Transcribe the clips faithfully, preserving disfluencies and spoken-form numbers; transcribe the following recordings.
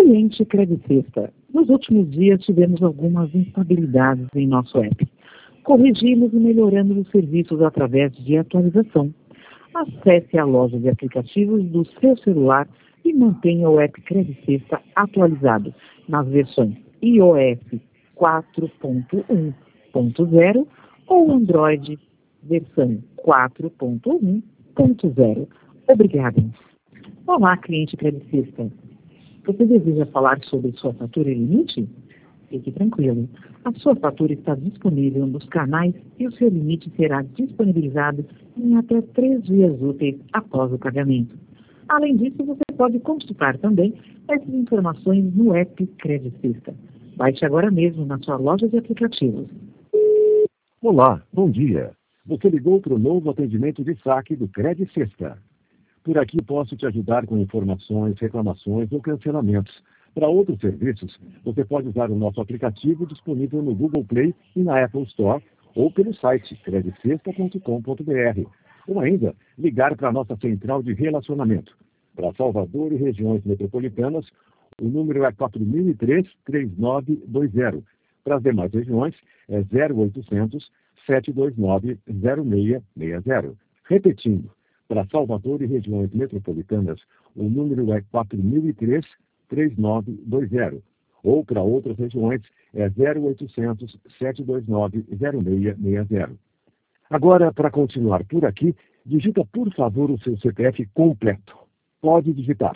Cliente Credicesta. Nos últimos dias tivemos algumas instabilidades em nosso app. Corrigimos e melhoramos os serviços através de atualização. Acesse a loja de aplicativos do seu celular e mantenha o app Credicesta atualizado nas versões iOS quatro ponto um ponto zero ou Android versão quatro ponto um ponto zero. Obrigada. Olá, cliente Credicesta. Você deseja falar sobre sua fatura e limite? Fique tranquilo. A sua fatura está disponível nos canais e o seu limite será disponibilizado em até três dias úteis após o pagamento. Além disso, você pode consultar também essas informações no app Credicesta. Baixe agora mesmo na sua loja de aplicativos. Olá, bom dia. Você ligou para o novo atendimento de saque do Credicesta. Por aqui posso te ajudar com informações, reclamações ou cancelamentos. Para outros serviços, você pode usar o nosso aplicativo disponível no Google Play e na Apple Store ou pelo site credicesta ponto com ponto br. Ou ainda, ligar para a nossa central de relacionamento. Para Salvador e regiões metropolitanas, o número é quatro mil e três, trinta e nove vinte. Para as demais regiões, é zero oitocentos, sete dois nove, zero seis seis zero. Repetindo, para Salvador e regiões metropolitanas, o número é quatro mil e três, trinta e nove vinte. Ou para outras regiões, é zero oitocentos, sete dois nove, zero seis seis zero. Agora, para continuar por aqui, digita, por favor, o seu C P F completo. Pode digitar.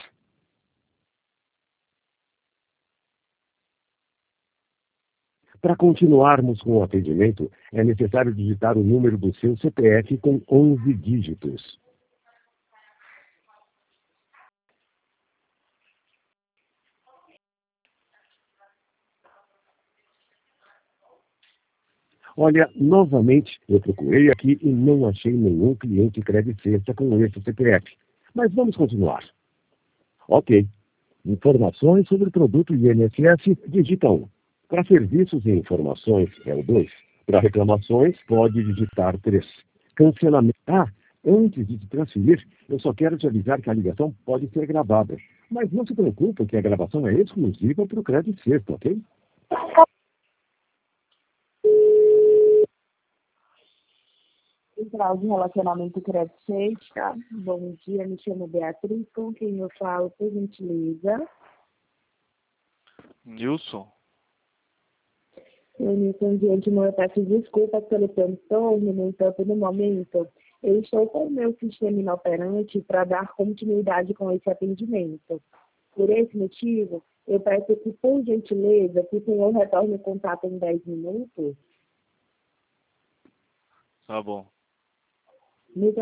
Para continuarmos com o atendimento, é necessário digitar o número do seu C P F com onze dígitos. Olha, novamente, eu procurei aqui e não achei nenhum cliente Credicesta com esse C P F. Mas vamos continuar. Ok. Informações sobre o produto I N S S, digita um. Para serviços e informações, é o dois. Para reclamações, pode digitar três. Cancelamento. Ah, antes de te transferir, eu só quero te avisar que a ligação pode ser gravada. Mas não se preocupe que a gravação é exclusiva para o Credicesta, ok? Central de Relacionamento Credicesta. Bom dia, me chamo Beatriz, com quem eu falo, por gentileza. Nilson? Eu, Nilson, de antemão, eu peço desculpas pelo transtorno, no entanto, no momento, eu estou com o meu sistema inoperante para dar continuidade com esse atendimento. Por esse motivo, eu peço que, por gentileza, que o senhor retorne o contato em dez minutos. Tá bom. Muito